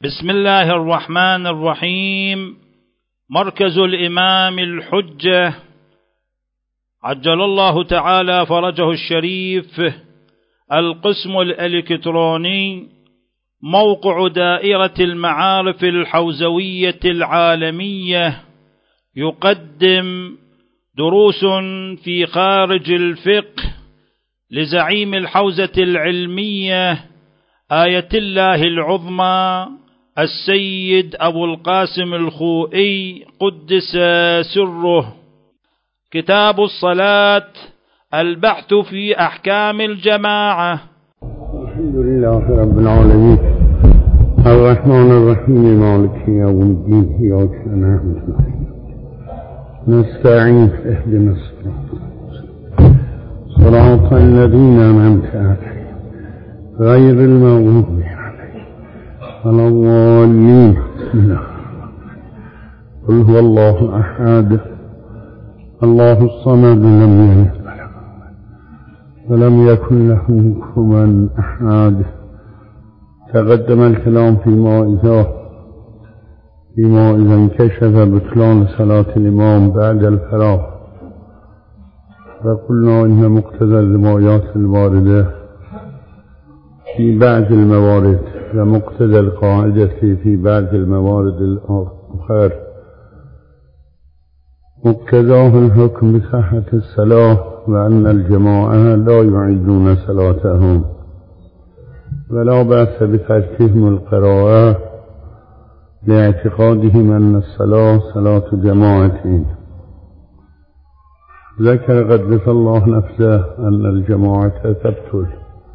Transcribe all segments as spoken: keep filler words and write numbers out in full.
بسم الله الرحمن الرحيم. مركز الإمام الحجة عجل الله تعالى فرجه الشريف، القسم الإلكتروني، موقع دائرة المعارف الحوزوية العالمية، يقدم دروس في خارج الفقه لزعيم الحوزة العلمية آية الله العظمى السيد أبو القاسم الخوئي قدس سره. كتاب الصلاة، البحث في أحكام الجماعة. الحمد لله رب العالمين الرحمن الرحيم مالك يوم الدين إياك نعبد ونستعين اهدنا الصراط صراط الذين أنعمت عليهم غير المغضوب عليهم ولا الضالين. بسم الله قل هو الله أحد الله الصمد لم يلد ولم يكن له كفوا أحد. تقدم الكلام فيما إذا فيما إذا انكشف بطلان صلاة الإمام بعد الفراغ، وقلنا إن مقتضى الروايات الواردة في بعض الموارد ومقتضى القاعدة في بعض الموارد الأخرى مقتضاه الحكم بصحة الصلاة، وأن الجماعة لا يعيدون صلاتهم ولا بأس بتركهم القراءة لاعتقادهم أن الصلاة صلاة جماعة. ذكر قدس الله نفسه أن الجماعة تبطل،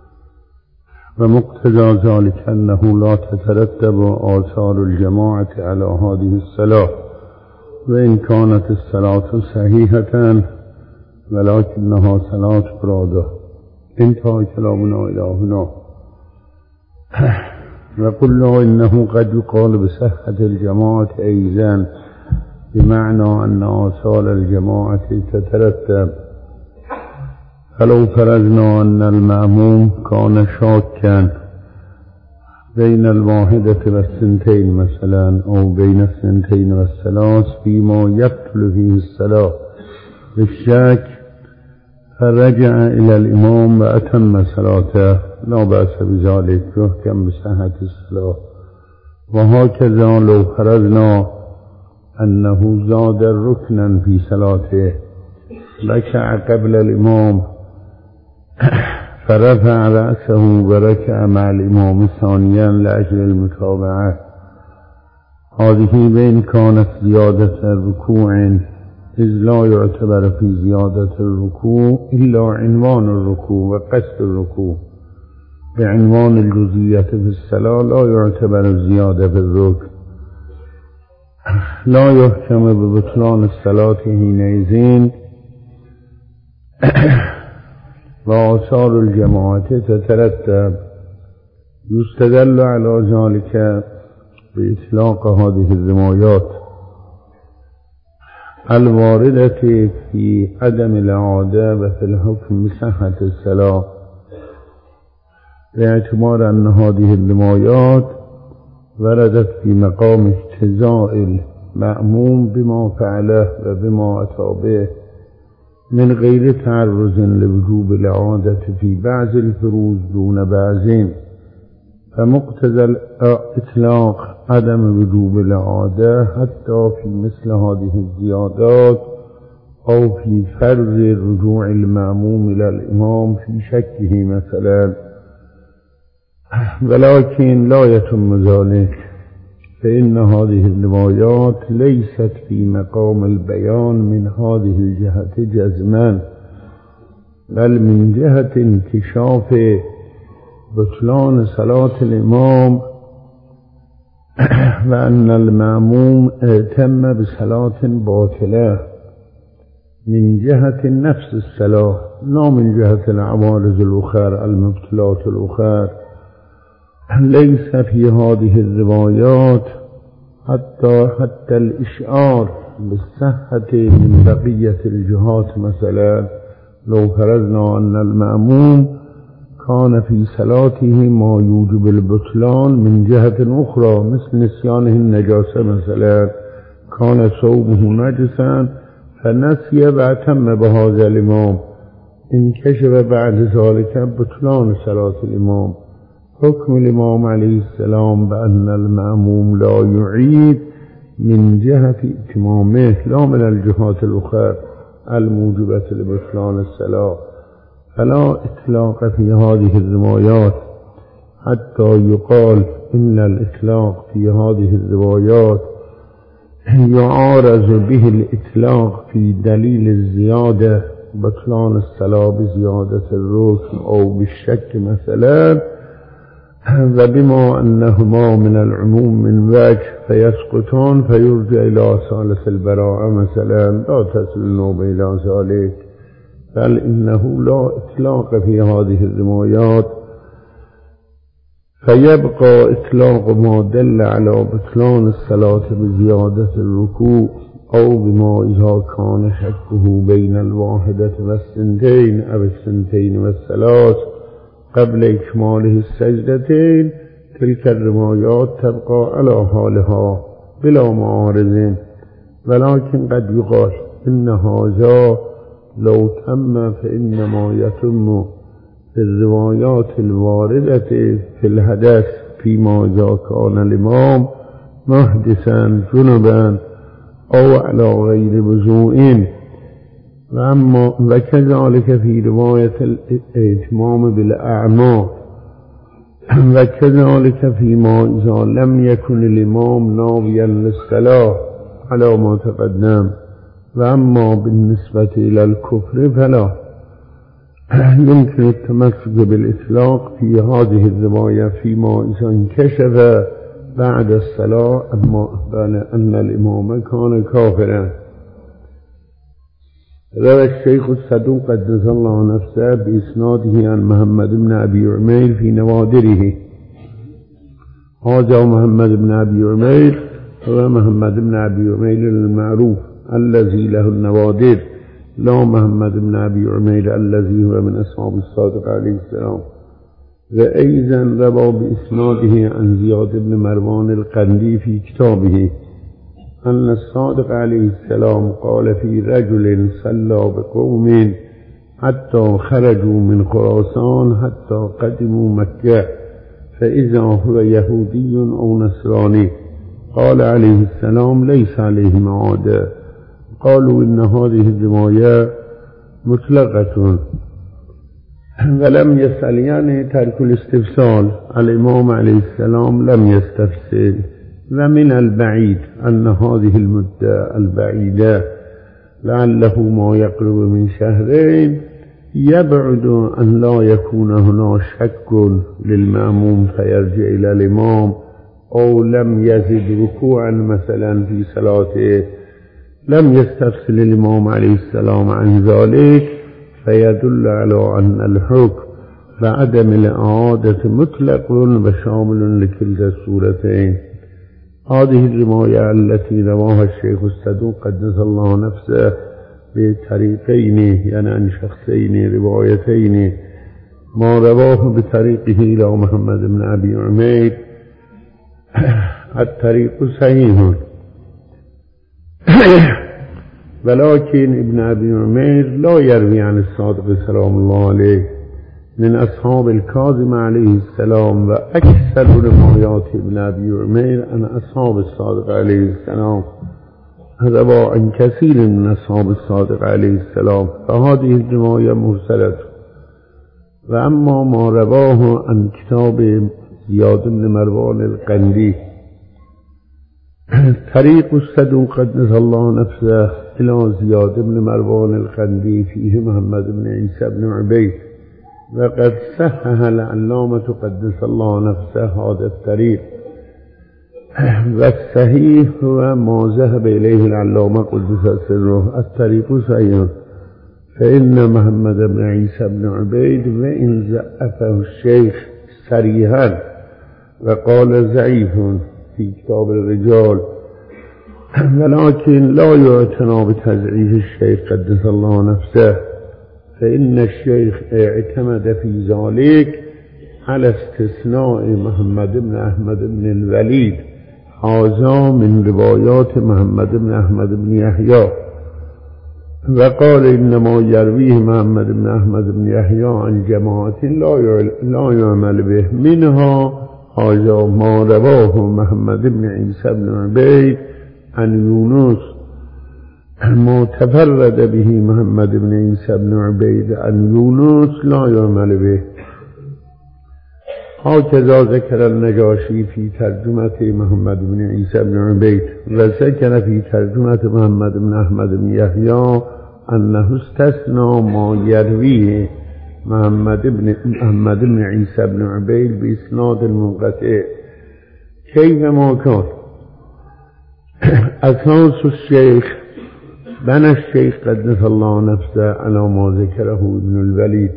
ومقتضى ذلك أنه لا تترتب آثار الجماعة على هذه الصلاة، وإن كانت الصلاة صحيحة ولكنها صلاة فرادة. انتهى كلامنا إلى هنا. وقلنا إنه قد يقال بصحة الجماعة أيضا، بمعنى أن آثار الجماعة تترتب. فلو فرضنا أن المأموم كان شاكا بين الواحدة والثنتين مثلا، أو بين الثنتين والثلاث فيما يبطل فيه الصلاة بالشك، فرجع إلى الإمام وأتم صلاته، لا بأس بذلك، يحكم بصحة الصلاة. وهكذا لو فرضنا أنه زاد ركنا في صلاته، ركع قبل الإمام فرفع رأسه وركع مع الإمام ثانيا لأجل المتابعة، هذه بإن كانت زيادة الركوع، إذ لا يعتبر في زيادة الركوع إلا عنوان الركوع وقصد الركوع، بعنوان الجزئية في الصلاة لا يعتبر زيادة في الركوع، لا يحكم ببطلان الصلاة حينئذ. وآثار الجماعة تترتب. يستدل على ذلك بإطلاق هذه الروايات الواردة في عدم الإعادة وفي الحكم بصحة الصلاة، باعتبار أن هذه الروايات وردت في مقام اجتزاء المأموم بما فعله وبما أتى به من غير تعرض لوجوب الإعادة في بعض الفروض دون بعض. فمقتضى الإطلاق عدم وجوب الإعادة حتى في مثل هذه الزيادات، أو في فرض رجوع المأموم إلى الإمام في شكه مثلا. ولكن لا يتم ذلك، فإن هذه الروايات ليست في مقام البيان من هذه الجهة جزما، بل من جهة انكشاف بطلان صلاة الإمام، وأن المأموم اتم بصلاة باطلة من جهة نفس الصلاة، لا من جهة العوارض الأخرى المبطلات الأخرى. ليس في هذه الروايات حتى حتى الإشعار بالصحة من بقية الجهات. مثلا لو فرضنا أن المأموم كان في صلاته ما يوجب البطلان من جهة أخرى مثل نسيانه النجاسة مثلا، كان صومه نجسا فنسي وأتم بهذا الإمام، انكشف بعد ذلك بطلان صلاة الإمام. حكم الإمام عليه السلام بأن المأموم لا يعيد من جهة اتمامه لا من الجهات الأخرى الموجبة لبطلان الصلاة، فلا إطلاق في هذه الروايات حتى يقال إن الإطلاق في هذه الروايات يعارض به الإطلاق في دليل الزيادة بطلان الصلاة بزيادة الركن أو بالشك مثلا، وبما أنهما من العموم من وجه فيسقطان فيرجع إلى ثالث البراءة مثلا، لا تصل النوبة إلى ذلك، بل إنه لا إطلاق في هذه الروايات، فيبقى إطلاق ما دل على بطلان الصلاة بزيادة الركوع أو بما إذا كان شكه بين الواحدة والسنتين أو السنتين والثلاث قبل إكماله السجدتين. تلك الروايات تبقى على حالها بلا معارض، ولكن قد يقال إن هذا لو تم فإنما يتم الروايات الواردة في الحدث فيما إذا كان الإمام محدثا جنبا أو على غير وضوء، وأما وكذلك في رواية الإتمام بالأعمى، وكذلك فيما إذا لم يكن الإمام ناويا للصلاة على ما تقدم. وأما بالنسبة إلى الكفر فلا يمكن التمسك بالإطلاق في هذه الرواية فيما إذا انكشف بعد الصلاة أما أن الإمام كان كافرا. روى الشيخ الصدوق قدس الله نفسه بإسناده عن محمد بن أبي عمير في نوادره. هذا محمد بن أبي عمير هو محمد بن أبي عمير المعروف الذي له النوادر، لا محمد بن أبي عمير الذي هو من أصحاب الصادق عليه السلام. وأيضا روى بإسناده عن زياد بن مروان القندي في كتابه أن الصادق عليه السلام قال في رجل صلى بقوم حتى خرجوا من خراسان حتى قدموا مكة فإذا هو يهودي أو نصراني، قال عليه السلام ليس عليه معادة. قالوا إن هذه الرواية مطلقة، ولم يسأل يعني ترك الاستفسال. الإمام عليه السلام لم يستفسر. ومن البعيد أن هذه المدة البعيدة لعله ما يقرب من شهرين يبعد أن لا يكون هنا شك للمأموم فيرجع إلى الإمام، أو لم يزد ركوعا مثلا في صلاته، لم يستفسر الإمام عليه السلام عن ذلك، فيدل على أن الحكم بعدم الإعادة مطلق وشامل لكلتا الصورتين. هذه الرواية التي رواها الشيخ الصدوق قدس الله نفسه بطريقين يعني عن شخصين روايتين، ما رواه بطريقه إلى محمد بن أبي عمير الطريق صحيح، ولكن ابن أبي عمير لا يروي عن الصادق سلام الله عليه من أصحاب الكاظم عليه السلام، وأكثر روايات ابن أبي عمير عن أصحاب الصادق عليه السلام روى عن كثير من أصحاب الصادق عليه السلام، فهذه الرواية مرسلة. وأما ما رواه عن كتاب زياد بن مروان القندي طريق الصدوق قدس الله نفسه إلى زياد بن مروان القندي فيه محمد بن عيسى بن عبيد، وقد صحح العلامة قدس الله نفسه هذا الطريق، والصحيح هو ما ذهب إليه العلامة قدس سره الطريق صحيح، فإن محمد بن عيسى بن عبيد وإن ضعفه الشيخ صريحا وقال ضعيف في كتاب الرجال، ولكن لا يعتنى بتضعيف الشيخ قدس الله نفسه، فإن الشيخ اعتمد في ذلك على استثناء محمد بن أحمد بن الوليد، هذا من روايات محمد بن أحمد بن يحيى، وقال إنما يرويه محمد بن أحمد بن يحيى عن جماعة لا يعمل به، منها هذا ما رواه محمد بن عيسى بن عبيد عن يونس، ما تفرد به محمد بن عيسى بن عبيد عن يونس لا يعمل به. هكذا ذكر النجاشي في ترجمة محمد بن عيسى بن عبيد، وذكر في ترجمة محمد بن أحمد بن يحيى أنه استثنى ما يرويه محمد بن محمد بن عيسى بن عبيد بإسناد المنقطع. كيفما كان أساس الشيخ بنى الشيخ قدس الله نفسه على ما ذكره ابن الوليد،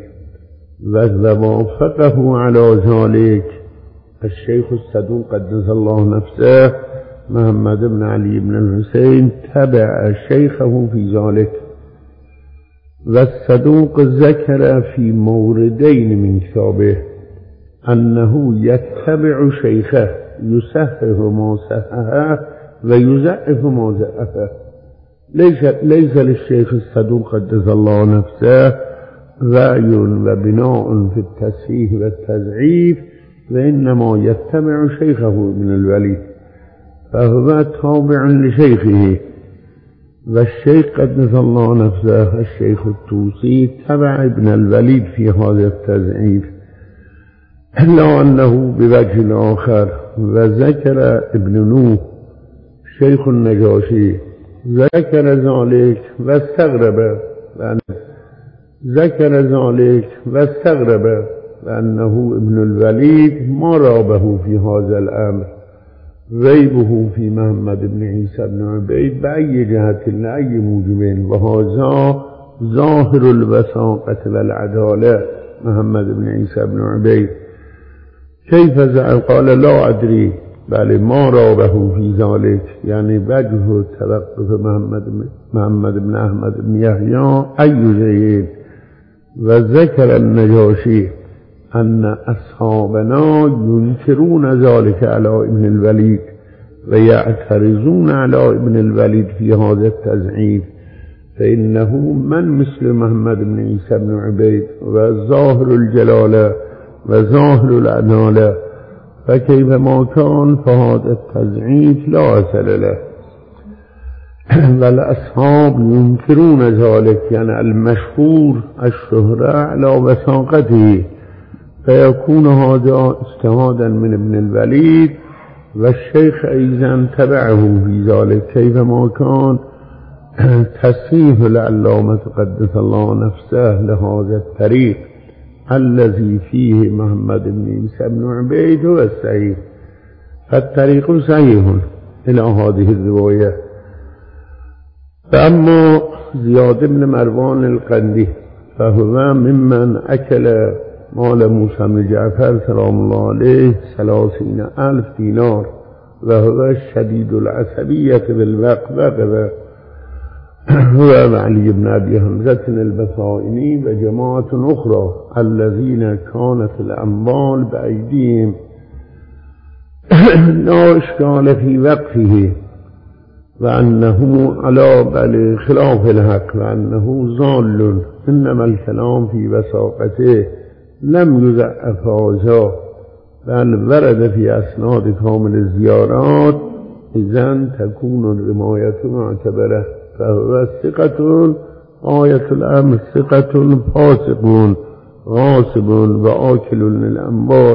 ووافقه على ذلك الشيخ الصدوق قدس الله نفسه محمد بن علي بن الحسين، تبع شيخه في ذلك. والصدوق ذكر في موردين من كتابه أنه يتبع شيخه، يصحح ما صححه ويضعف ما ضعفه. ليس ليس للشيخ الصدوق قدس الله نفسه رأي وبناء في التصحيح والتضعيف، وإنما يتبع شيخه ابن الوليد، فهو تابع لشيخه. والشيخ قدس الله نفسه الشيخ الطوسي تبع ابن الوليد في هذا التضعيف، إلا أنه بوجه آخر. وذكر ابن نوح شيخ النجاشي ذكر ذلك واستغرب ذكر ذلك واستغرب لأنه ابن الوليد ما رابه في هذا الأمر، ريبه في محمد بن عيسى بن عبيد بأي جهة لأي موجب، وهذا ظاهر الوثاقة والعدالة محمد بن عيسى بن عبيد. كيف زعل؟ قال لا أدري، بل ما رابه في ذلك، يعني وجه توقف محمد بن محمد بن أحمد بن يحيى أي شيء. وذكر النجاشي أن أصحابنا ينكرون ذلك على ابن الوليد ويعترضون على ابن الوليد في هذا التضعيف، فإنه من مثل محمد بن عيسى بن عبيد وظاهر الجلالة وظاهر العدالة، فكيفما كان فهذا التضعيف لا أثر له. والأصحاب ينكرون ذلك، يعني المشهور الشهرة على وثاقته، فيكون هذا اجتهادا من ابن الوليد، والشيخ أيضا تبعه في ذلك، كيفما كان تصحيح العلامة قدس الله نفسه لهذا الطريق الذي فيه محمد بن عيسى بن عبيد هو الصحيح، فالطريق صحيح إلى هذه الرواية. فأما زياد بن مروان القندي فهو ممن أكل مال موسى بن جعفر سلام الله عليه ثلاثين ألف دينار، وهو شديد العصبية بالوقت، هو وعلي بن أبي حمزة البصائني وجماعة أخرى الذين كانت الأموال بأيديهم لا إشكال في وقفه، وأنه على بل خلاف الحق، وأنه ضال، إنما الكلام في وثاقته لم يضعف هذا، بل ورد في أسناد كامل الزيارات، إذن تكون الرماية معتبرة، فهو ثقة آية الأمر، ثقة فاسق غاصب وآكل للأموال،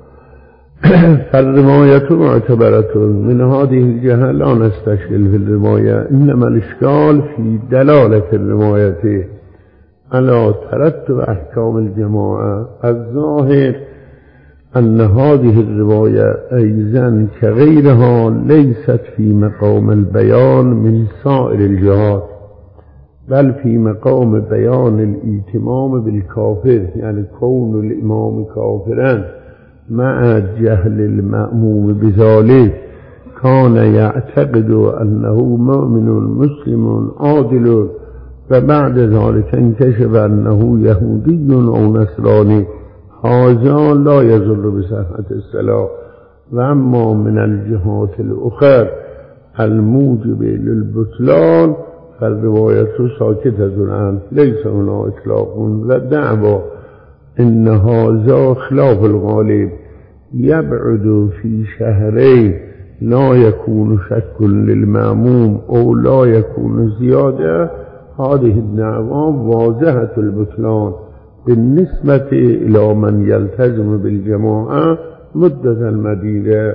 فالرماية معتبرة. من هذه الجهة لا نستشكل في الرماية، إنما الإشكال في دلالة الرماية على ترتب أحكام الجماعة. الظاهر أن هذه الرواية أيضا كغيرها ليست في مقام البيان من سائر الجهات، بل في مقام بيان الإتمام بالكافر، يعني كون الإمام كافرا مع جهل المأموم بذلك، كان يعتقد أنه مؤمن مسلم عادل، و بعد ذلك انکشف انه یهودی او نصرانی هذا لا يضر بصحة الصلاة. و اما من الجهات الاخر الموجب للبطلان فالرواية ساكتة عنه ليس هنا اطلاق و دعوى ان هذا خلاف الغالب يبعد في شهرين لا يكون شك للمأموم او لا يكون زيادة. هذه الدعوى واضحة البطلان بالنسبة إلى من يلتزم بالجماعة مدة مديدة.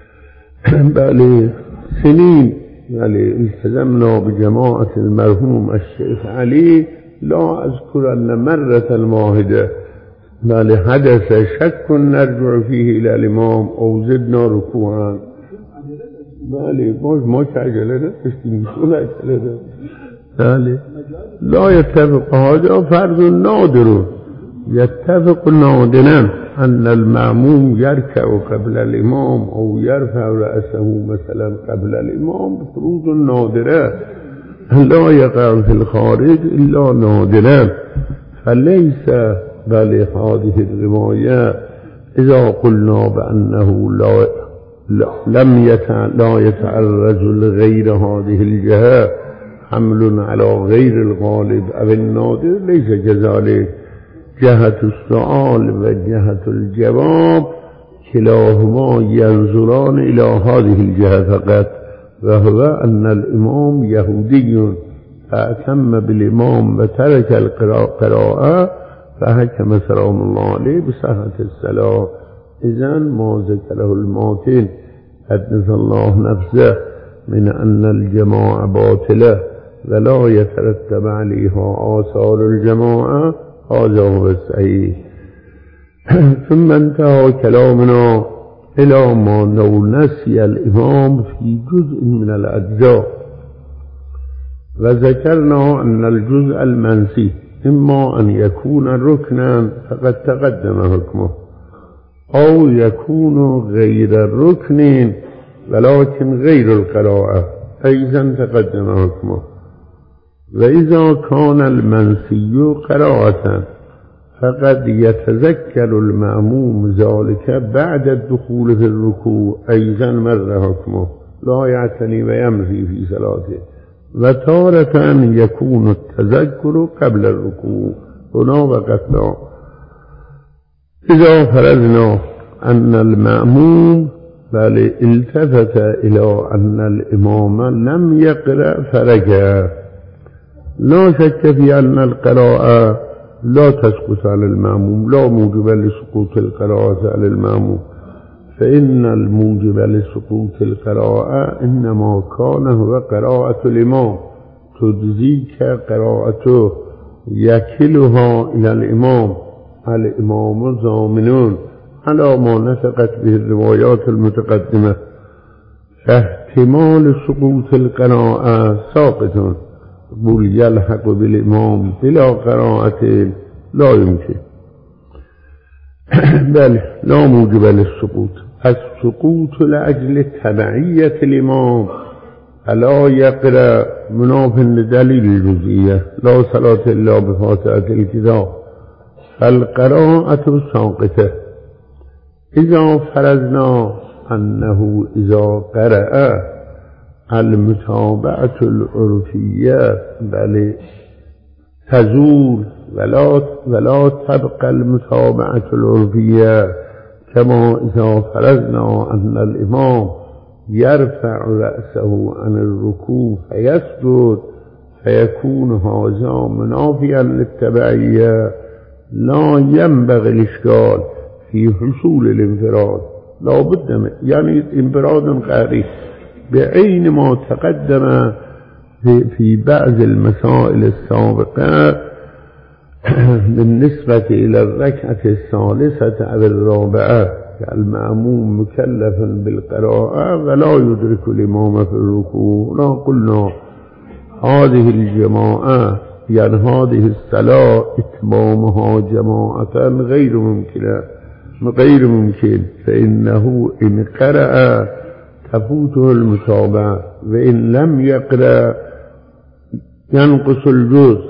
بل سنين يعني التزمنا بجماعة المرحوم الشيخ علي لا أذكر أن مرة واحدة بل حدث شك نرجع فيه إلى الإمام أو زدنا ركوعا. بله ما كعجلة نتشتين شو عجلة بله لا يتفق هذا فرض نادر. يتفق نادرا أن المأموم يركع قبل الإمام أو يرفع رأسه مثلا قبل الإمام فروض نادرة لا يقع في الخارج إلا نادرا. فليس بل هذه الرواية إذا قلنا بأنه لا لم يتع... لا يتعرج لغير هذه الجهة حمل على غير الغالب أو النادر ليس كذلك. جهة السؤال وجهة الجواب كلاهما ينظران إلى هذه الجهة فقط وهو أن الإمام يهودي فأتم بالإمام وترك القراءة فحكم سلام الله عليه بصحة الصلاة. إذن ما ذكره الماتن حدث الله نفسه من أن الجماعة باطلة ولا يترتب عليها آثار الجماعة هذا هو الصحيح. ثم انتهى كلامنا إلى ما لو نسي الإمام في جزء من الأجزاء وذكرنا أن الجزء المنسي إما أن يكون ركنا فقد تقدم حكمه أو يكون غير الركن ولكن غير القراءة أيضا تقدم حكمه. وإذا كان المنسي قراءة فقد يتذكر المأموم ذلك بعد الدخول في الركوع أيضا مر حكمه لا يعتني ويمضي في صلاته. وتارة يكون التذكر قبل الركوع هنا وقتنا. إذا فرضنا أن المأموم بل التفت إلى أن الإمام لم يقرأ فرجع لا شك في أن القراءة لا تسقط على المأموم لا موجب لسقوط القراءة على المأموم. فإن الموجب لسقوط القراءة إنما كان هو قراءة الإمام تجزيك قراءته يكلها إلى الإمام. الإمام ضامنون على ما نطقت به الروايات المتقدمة فاحتمال سقوط القراءة ساقط بل يلحق بالإمام بلا قراءة لا يمكن. بل لا موجب للسقوط. السقوط لأجل تبعية الإمام ألا يقرأ مناف لدليل الجزئية لا صلاة إلا بفاتحة الكتاب فالقراءة ساقطة. إذا فرضنا أنه إذا قرأ المتابعة العرفية بل تزول ولا ولا تبقى المتابعة العرفية كما إذا فرضنا أن الإمام يرفع رأسه عن الركوع فيسجد فيكون هذا منافيا للتبعية. لا ينبغي الإشكال في حصول الانفراد لا بد من يعني انفراد قهري بعين ما تقدم في, في بعض المسائل السابقة بالنسبة إلى الركعة الثالثة أو الرابعة المأموم مكلف بالقراءة ولا يدرك الإمام في الركوع. لا قلنا هذه الجماعة يعني هذه الصلاة إتمامها جماعة غير ممكنة غير ممكن. فإنه إن قرأ تفوته المتابعة وإن لم يقرأ ينقص الجزء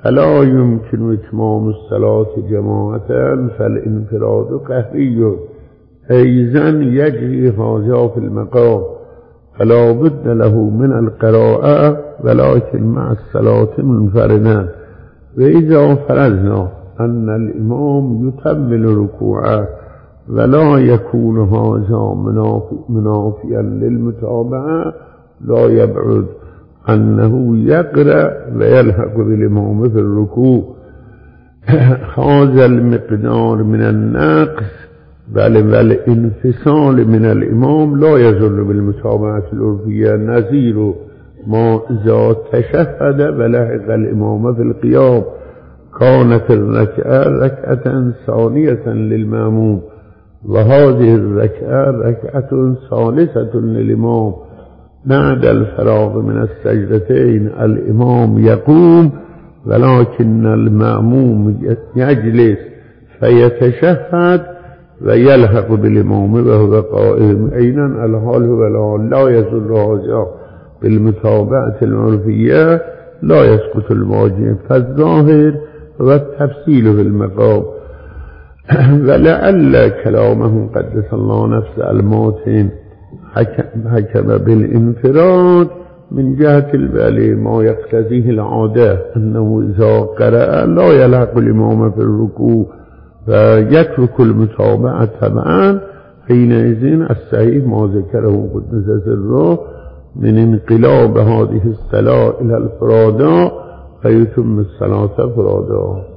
فلا يمكن إتمام الصلاة جماعة فالانفراد قهري أيضا يجري هذا في المقام فلا بد له من القراءة ولكن مع الصلاة منفردا. وإذا فرضنا أن الإمام يكمل ركوعه ولا يكون هذا منافيا للمتابعة لا يبعد أنه يقرأ ويلحق بالإمام في الركوع. هذا المقدار من النقص بل والانفصال من الإمام لا يزل بالمتابعة العرفية نظير ما إذا تشهد ولحق الإمام في القيام كانت الركعة ركعة ثانية للمأموم وهذه الركعة ركعة ثالثة للإمام. بعد الفراغ من السجدتين الإمام يقوم ولكن المأموم يجلس فيتشهد ويلحق بالإمام وهو قائم. أيضا الحال هو الحال لا يزل هذا بالمتابعة العرفية لا يسقط الواجب. فالظاهر والتفصيل في المقام. ولعل كلامه قدس الله نفس الماتن حكم بالانفراد من جهة البالي ما يقتضيه العادة أنه إذا قرأ لا يلحق الإمام في الركوع فيترك المتابعة تبعا. حينئذ الصحيح ما ذكره قدس سره من انقلاب هذه الصلاة إلى الفرادا فيتم الصلاة فرادا.